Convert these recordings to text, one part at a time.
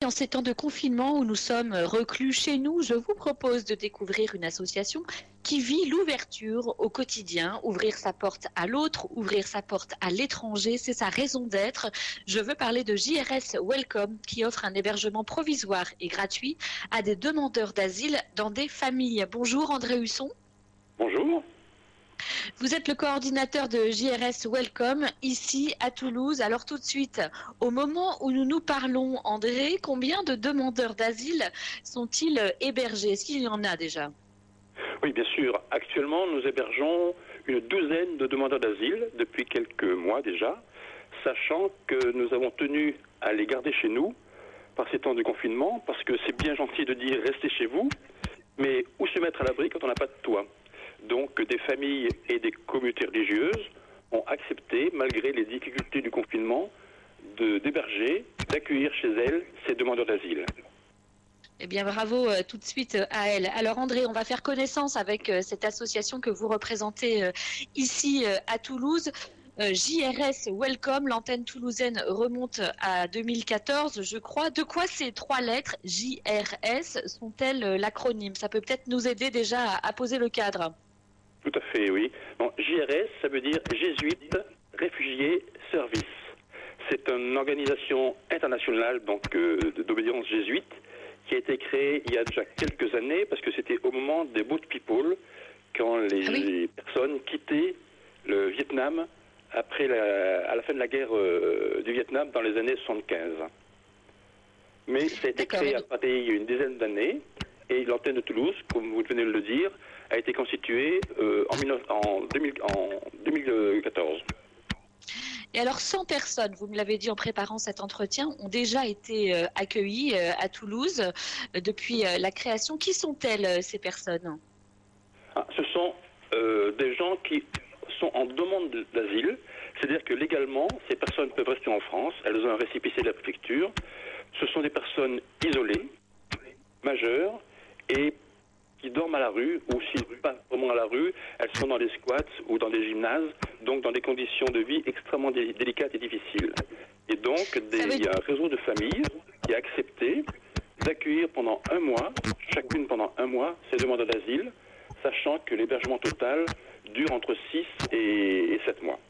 en ces temps de confinement où nous sommes reclus chez nous, je vous propose de découvrir une association qui vit l'ouverture au quotidien, ouvrir sa porte à l'autre, ouvrir sa porte à l'étranger, c'est sa raison d'être. Je veux parler de JRS Welcome qui offre un hébergement provisoire et gratuit à des demandeurs d'asile dans des familles. Bonjour André Husson. Bonjour. Vous êtes le coordinateur de JRS Welcome ici à Toulouse. Alors tout de suite, au moment où nous nous parlons, André, combien de demandeurs d'asile sont-ils hébergés? Est-ce qu'il y en a déjà? Oui, bien sûr. Actuellement, nous hébergeons une douzaine de demandeurs d'asile depuis quelques mois déjà, sachant que nous avons tenu à les garder chez nous par ces temps de confinement, parce que c'est bien gentil de dire restez chez vous, mais où se mettre à l'abri quand on n'a pas de toit? Donc des familles et des communautés religieuses ont accepté, malgré les difficultés du confinement, d'héberger, d'accueillir chez elles ces demandeurs d'asile. Eh bien, bravo tout de suite à elle. Alors André, on va faire connaissance avec cette association que vous représentez ici à Toulouse. JRS Welcome, l'antenne toulousaine remonte à 2014, je crois. De quoi ces trois lettres JRS sont-elles l'acronyme? Ça peut peut-être nous aider déjà à poser le cadre. Tout à fait, oui. Bon, JRS, ça veut dire Jésuites, Réfugiés, Service. C'est une organisation internationale donc d'obédience jésuite qui a été créée il y a déjà quelques années parce que c'était au moment des Boat People quand les personnes quittaient le Vietnam à la fin de la guerre du Vietnam dans les années 75. Mais ça a été créé à partir il y a une dizaine d'années et l'antenne de Toulouse, comme vous venez de le dire, a été constituée en 2014. Et alors 100 personnes, vous me l'avez dit en préparant cet entretien, ont déjà été accueillies à Toulouse depuis la création. Qui sont-elles ces personnes? Ce sont des gens qui sont en demande d'asile, c'est-à-dire que légalement, ces personnes peuvent rester en France, elles ont un récépissé de la préfecture. Ce sont des personnes isolées, majeures, et qui dorment à la rue, ou si pas vraiment à la rue, elles sont dans des squats ou dans des gymnases, donc dans des conditions de vie extrêmement délicates et difficiles. Et donc, il y a un réseau de familles qui a accepté d'accueillir pendant un mois, chacune pendant un mois, ces demandeurs d'asile, sachant que l'hébergement total dure entre 6 et 7 mois.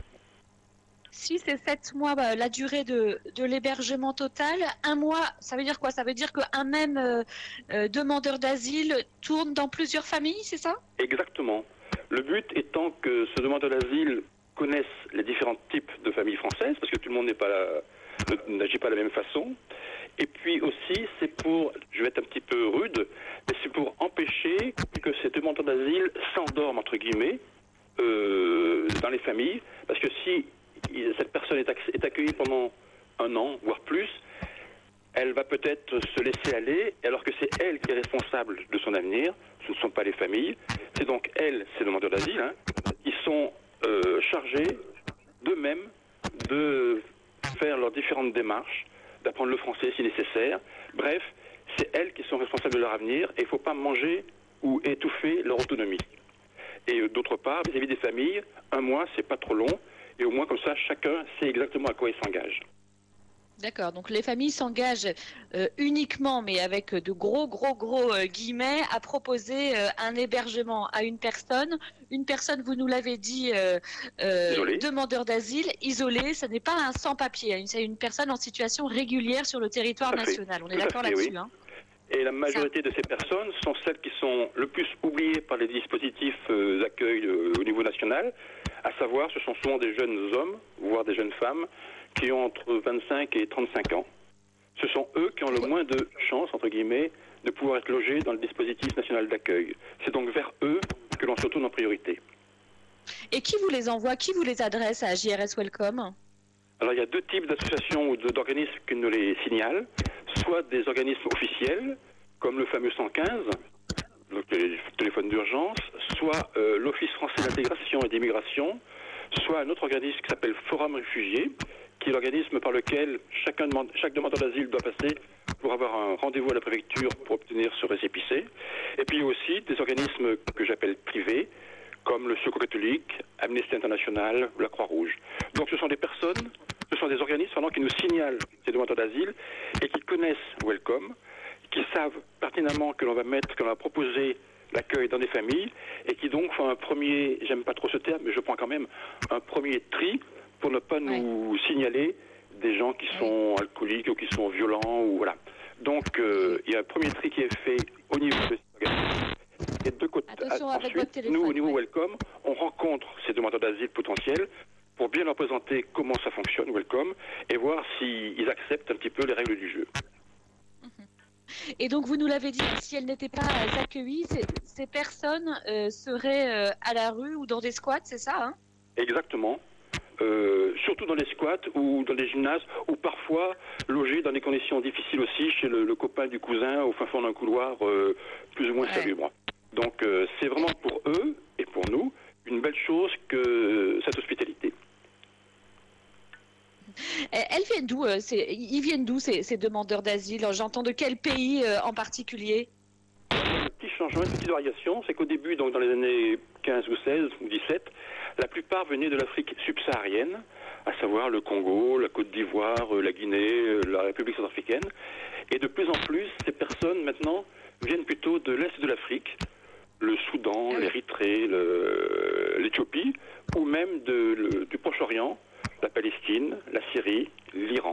6 et 7 mois, la durée de l'hébergement total. Un mois, ça veut dire quoi? Ça veut dire qu'un même demandeur d'asile tourne dans plusieurs familles, c'est ça? Exactement. Le but étant que ce demandeur d'asile connaisse les différents types de familles françaises, parce que tout le monde n'agit pas de la même façon. Et puis aussi, c'est pour, je vais être un petit peu rude, mais c'est pour empêcher que ces demandeurs d'asile s'endorment, entre guillemets, dans les familles, parce que si cette personne est accueillie pendant un an, voire plus, elle va peut-être se laisser aller, alors que c'est elle qui est responsable de son avenir, ce ne sont pas les familles. C'est donc elles, ces demandeurs d'asile, qui sont chargés d'eux-mêmes de faire leurs différentes démarches, d'apprendre le français si nécessaire. Bref, c'est elles qui sont responsables de leur avenir et il ne faut pas manger ou étouffer leur autonomie. Et d'autre part, vis-à-vis des familles, un mois, c'est pas trop long. Et au moins, comme ça, chacun sait exactement à quoi il s'engage. D'accord, donc les familles s'engagent uniquement, mais avec de gros guillemets, à proposer un hébergement à une personne. Une personne, vous nous l'avez dit, demandeur d'asile, isolée, ce n'est pas un sans-papier, c'est une personne en situation régulière sur le territoire national. On est d'accord là-dessus, hein? Et la majorité de ces personnes sont celles qui sont le plus oubliées par les dispositifs d'accueil au niveau national, à savoir ce sont souvent des jeunes hommes, voire des jeunes femmes, qui ont entre 25 et 35 ans. Ce sont eux qui ont le moins de chances, entre guillemets, de pouvoir être logés dans le dispositif national d'accueil. C'est donc vers eux que l'on se tourne en priorité. Et qui vous les envoie, qui vous les adresse à JRS Welcome? Alors il y a deux types d'associations ou d'organismes qui nous les signalent, soit des organismes officiels, comme le fameux 115, donc le téléphone d'urgence, soit l'Office français d'intégration et d'immigration, soit un autre organisme qui s'appelle Forum Réfugiés, qui est l'organisme par lequel chaque demandeur d'asile doit passer pour avoir un rendez-vous à la préfecture pour obtenir ce récépissé. Et puis aussi des organismes que j'appelle privés, comme le Secours catholique, Amnesty International ou la Croix-Rouge. Donc ce sont des personnes Ce sont des organismes qui nous signalent ces demandeurs d'asile et qui connaissent Welcome, qui savent pertinemment que l'on va proposer l'accueil dans des familles et qui donc font un premier, j'aime pas trop ce terme, mais je prends quand même un premier tri pour ne pas nous signaler des gens qui sont alcooliques ou qui sont violents ou voilà. Donc il y a un premier tri qui est fait au niveau de ces organismes. Et de côté, ensuite, nous au niveau Welcome, on rencontre ces demandeurs d'asile potentiels pour bien leur présenter comment ça fonctionne Welcome et voir s'ils acceptent un petit peu les règles du jeu. Et donc, vous nous l'avez dit, si elles n'étaient pas accueillies, ces personnes seraient à la rue ou dans des squats, c'est ça, hein? Exactement. Surtout dans les squats ou dans les gymnases, ou parfois logés dans des conditions difficiles aussi chez le copain du cousin au fin fond d'un couloir plus ou moins salubre. Donc, c'est vraiment pour eux et pour nous une belle chose que cette hospitalité. Elles viennent d'où ils viennent d'où ces demandeurs d'asile? J'entends de quel pays en particulier? Un petit changement, une petite variation, c'est qu'au début, donc dans les années 15 ou 16 ou 17, la plupart venaient de l'Afrique subsaharienne, à savoir le Congo, la Côte d'Ivoire, la Guinée, la République centrafricaine. Et de plus en plus, ces personnes maintenant viennent plutôt de l'Est de l'Afrique, le Soudan, l'Érythrée, l'Éthiopie, ou même du Proche-Orient, la Palestine, la Syrie, l'Iran.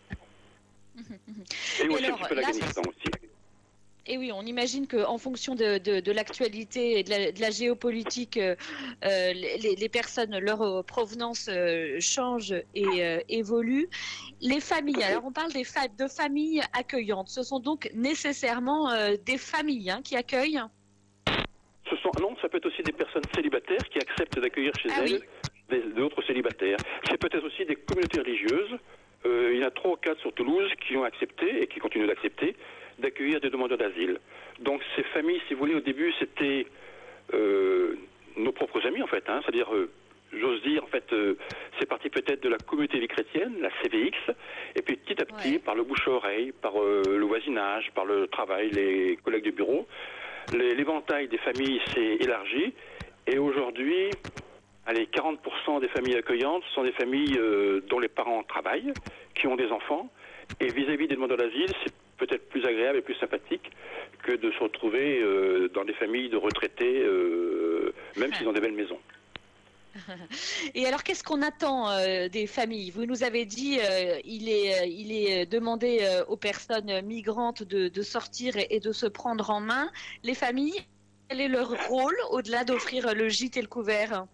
Et aussi un petit peu l'Afghanistan aussi. Et oui, on imagine qu'en fonction de l'actualité et de la géopolitique, les personnes, leur provenance change et évolue. Les familles, alors on parle de familles accueillantes. Ce sont donc nécessairement des familles qui accueillent? Non, ça peut être aussi des personnes célibataires qui acceptent d'accueillir chez elles d'autres célibataires. C'est peut-être aussi des communautés religieuses. Il y en a 3 ou 4 sur Toulouse qui ont accepté et qui continuent d'accepter d'accueillir des demandeurs d'asile. Donc ces familles, si vous voulez, au début, c'était nos propres amis, en fait. C'est-à-dire, j'ose dire, en fait, c'est parti peut-être de la communauté vie chrétienne, la CVX, et puis petit à petit, par le bouche à oreille, par le voisinage, par le travail, les collègues de bureau, l'éventail des familles s'est élargi, et aujourd'hui, 40% des familles accueillantes sont des familles dont les parents travaillent, qui ont des enfants, et vis-à-vis des demandeurs d'asile, c'est peut-être plus agréable et plus sympathique que de se retrouver dans des familles de retraités, même s'ils ont des belles maisons. Et alors, qu'est-ce qu'on attend des familles? Vous nous avez dit il est demandé aux personnes migrantes de sortir et de se prendre en main. Les familles, quel est leur rôle au-delà d'offrir le gîte et le couvert?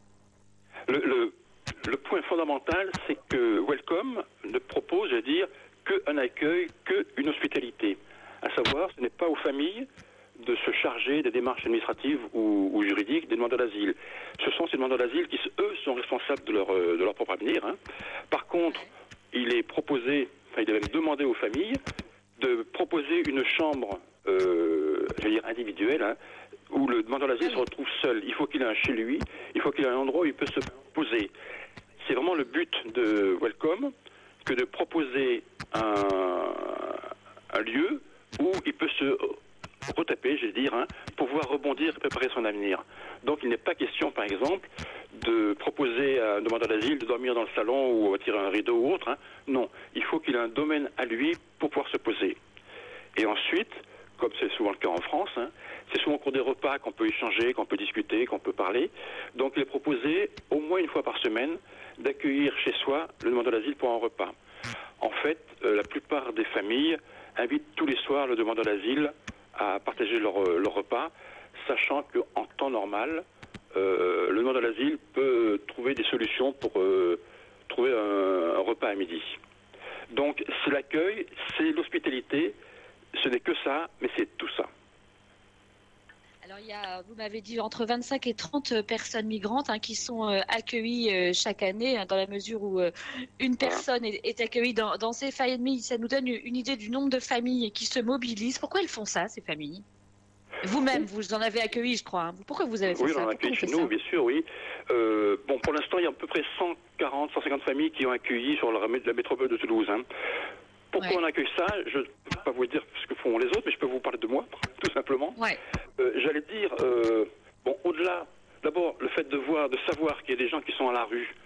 Le point fondamental, c'est que Welcome ne propose, je veux dire, qu'un accueil, qu'une hospitalité. À savoir, ce n'est pas aux familles de se charger des démarches administratives ou juridiques des demandeurs d'asile. Ce sont ces demandeurs d'asile qui, eux, sont responsables de leur propre avenir. Par contre, il est proposé, il est même demandé aux familles de proposer une chambre, je veux dire individuelle, où le demandeur d'asile se retrouve seul. Il faut qu'il ait un chez lui, il faut qu'il ait un endroit où il peut se poser. C'est vraiment le but de Welcome que de proposer un lieu où il peut se retaper, je veux dire, pour pouvoir rebondir et préparer son avenir. Donc il n'est pas question, par exemple, de proposer à un demandeur d'asile de dormir dans le salon ou tirer un rideau ou autre. Non, il faut qu'il ait un domaine à lui pour pouvoir se poser. Et ensuite, comme c'est souvent le cas en France, c'est souvent au cours des repas qu'on peut échanger, qu'on peut discuter, qu'on peut parler. Donc il est proposé, au moins une fois par semaine, d'accueillir chez soi le demandeur d'asile pour un repas. En fait, la plupart des familles invitent tous les soirs le demandeur d'asile à partager leur repas, sachant qu'en temps normal, le demandeur d'asile peut trouver des solutions pour trouver un repas à midi. Donc c'est l'accueil, c'est l'hospitalité, ce n'est que ça, mais c'est tout ça. Alors, vous m'avez dit, entre 25 et 30 personnes migrantes qui sont accueillies chaque année, dans la mesure où une personne est accueillie dans ces familles. Ça nous donne une idée du nombre de familles qui se mobilisent. Pourquoi elles font ça, ces familles? Vous-même, vous en avez accueilli, je crois. Pourquoi vous avez fait ça? Oui, on en a accueilli chez nous, bien sûr, oui. Bon, pour l'instant, il y a à peu près 140, 150 familles qui ont accueilli sur la métropole de Toulouse. Pourquoi on accueille ça? Je ne peux pas vous dire ce que font les autres, mais je peux vous parler de moi, tout simplement. J'allais dire, bon, au-delà, d'abord, le fait de savoir qu'il y a des gens qui sont à la rue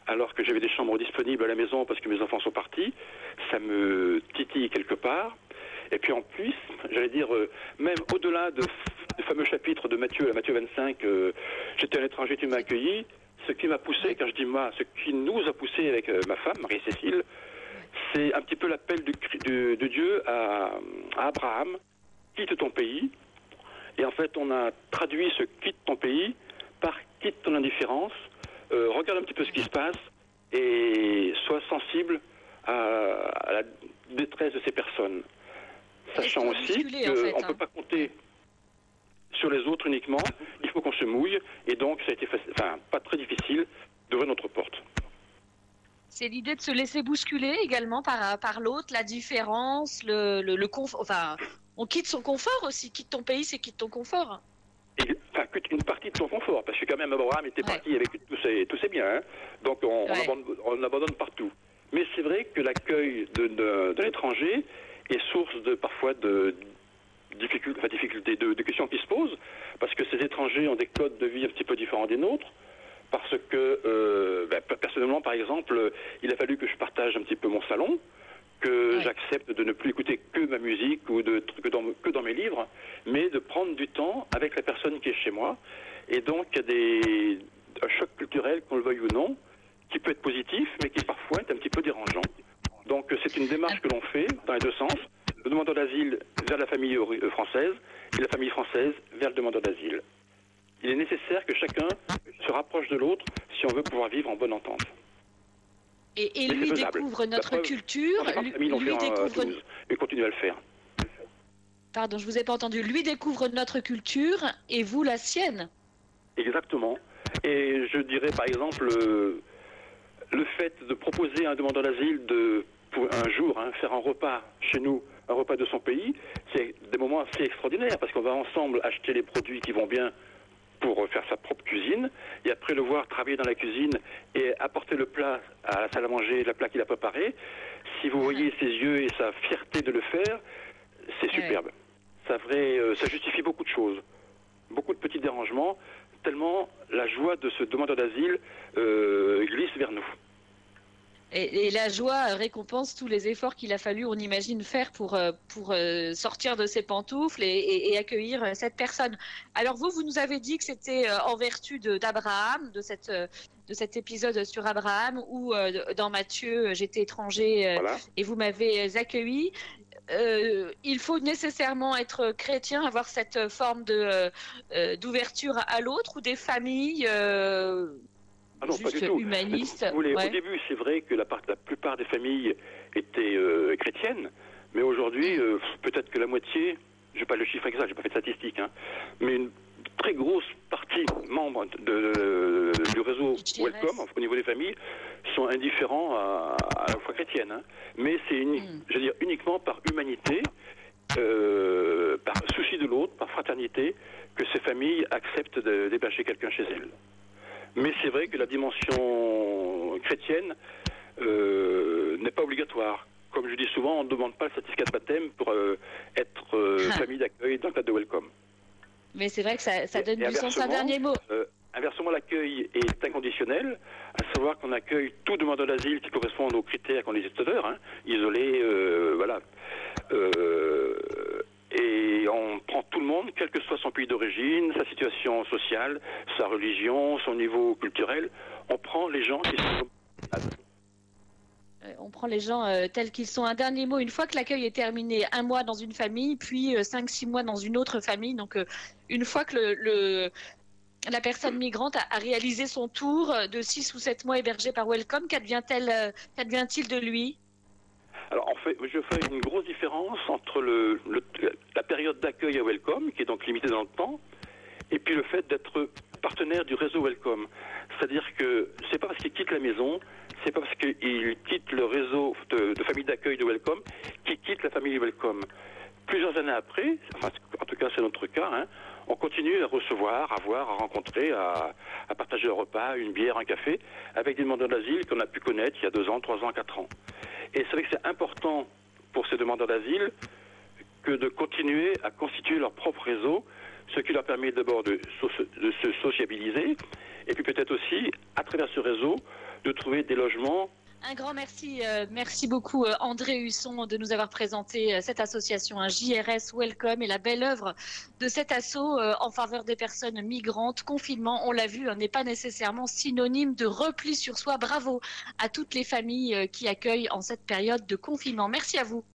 alors que j'avais des chambres disponibles à la maison parce que mes enfants sont partis. Ça me titille quelque part. Et puis en plus, j'allais dire, même au-delà du fameux chapitre de Matthieu 25, j'étais un étranger, tu m'as accueilli, ce qui m'a poussé, quand je dis moi, ce qui nous a poussé avec ma femme, Marie-Cécile, c'est un petit peu l'appel de Dieu à Abraham, quitte ton pays. Et en fait, on a traduit ce quitte ton pays par quitte ton indifférence, regarde un petit peu ce qui se passe et sois sensible à la détresse de ces personnes. Sachant aussi qu'on ne peut pas compter sur les autres uniquement, il faut qu'on se mouille, et donc ça a été pas très difficile d'ouvrir notre porte. C'est l'idée de se laisser bousculer également par l'autre, la différence, le confort. Enfin, on quitte son confort aussi. Quitte ton pays, c'est quitte ton confort. Quitte une partie de son confort, parce que quand même Abraham était parti avec tous ses biens, hein. Donc on abandonne partout. Mais c'est vrai que l'accueil de l'étranger est source parfois de difficultés, de questions qui se posent, parce que ces étrangers ont des codes de vie un petit peu différents des nôtres, parce que, personnellement, par exemple, il a fallu que je partage un petit peu mon salon, que j'accepte de ne plus écouter que ma musique ou que dans mes livres, mais de prendre du temps avec la personne qui est chez moi. Et donc, il y a un choc culturel, qu'on le veuille ou non, qui peut être positif, mais qui parfois est un petit peu dérangeant. Donc, c'est une démarche que l'on fait dans les deux sens. Le demandeur d'asile vers la famille française et la famille française vers le demandeur d'asile. Il est nécessaire que chacun se rapproche de l'autre si on veut pouvoir vivre en bonne entente. Et lui découvre notre culture, lui découvre... Et continue à le faire. Pardon, je vous ai pas entendu. Lui découvre notre culture et vous la sienne. Exactement. Et je dirais par exemple, le fait de proposer à un demandeur d'asile pour un jour faire un repas chez nous, un repas de son pays, c'est des moments assez extraordinaires parce qu'on va ensemble acheter les produits qui vont bien pour faire sa propre cuisine, et après le voir travailler dans la cuisine et apporter le plat à la salle à manger, le plat qu'il a préparé. Si vous voyez ses yeux et sa fierté de le faire, c'est superbe. Ça justifie beaucoup de choses, beaucoup de petits dérangements, tellement la joie de ce demandeur d'asile glisse vers nous. Et la joie récompense tous les efforts qu'il a fallu, on imagine, faire pour sortir de ses pantoufles et accueillir cette personne. Alors vous nous avez dit que c'était en vertu d'Abraham, de cet épisode sur Abraham, où dans Matthieu, j'étais étranger et vous m'avez accueilli. Il faut nécessairement être chrétien, avoir cette forme d'ouverture à l'autre, ou des familles... Ah non, pas du tout. Humaniste. Au début, c'est vrai que la plupart des familles étaient chrétiennes, mais aujourd'hui, peut-être que la moitié, je n'ai pas le chiffre exact, je n'ai pas fait de statistiques, mais une très grosse partie membres du réseau Welcome, au niveau des familles, sont indifférents à la foi chrétienne. Mais c'est uniquement par humanité, par souci de l'autre, par fraternité, que ces familles acceptent d'héberger quelqu'un chez elles. Mais c'est vrai que la dimension chrétienne n'est pas obligatoire. Comme je dis souvent, on ne demande pas le certificat de baptême pour être famille d'accueil dans le cadre de Welcome. Mais c'est vrai que ça donne du sens. Un dernier mot. Inversement, l'accueil est inconditionnel, à savoir qu'on accueille tout demandeur d'asile qui correspond aux critères qu'on les isolés, et on prend tout le monde, quel que soit son pays d'origine, sa situation sociale, sa religion, son niveau culturel. On prend les gens qui sont... On prend les gens tels qu'ils sont. Un dernier mot, une fois que l'accueil est terminé, 1 mois dans une famille, puis 5-6 mois dans une autre famille. Donc une fois que la personne migrante a réalisé son tour de 6 ou 7 mois hébergé par Welcome, qu'advient-il de lui ? Alors je fais une grosse différence entre la période d'accueil à Welcome, qui est donc limitée dans le temps, et puis le fait d'être partenaire du réseau Welcome. C'est-à-dire que c'est pas parce qu'il quitte la maison, c'est pas parce qu'il quitte le réseau de famille d'accueil de Welcome qu'il quitte la famille Welcome. Plusieurs années après, en tout cas c'est notre cas, on continue à recevoir, à voir, à rencontrer, à partager un repas, une bière, un café, avec des demandeurs d'asile qu'on a pu connaître il y a 2 ans, 3 ans, 4 ans. Et c'est vrai que c'est important pour ces demandeurs d'asile que de continuer à constituer leur propre réseau, ce qui leur permet d'abord de se sociabiliser, et puis peut-être aussi, à travers ce réseau, de trouver des logements. Un grand merci, merci beaucoup André Husson de nous avoir présenté cette association, un JRS Welcome et la belle œuvre de cet assaut en faveur des personnes migrantes. Confinement, on l'a vu, n'est pas nécessairement synonyme de repli sur soi. Bravo à toutes les familles qui accueillent en cette période de confinement. Merci à vous.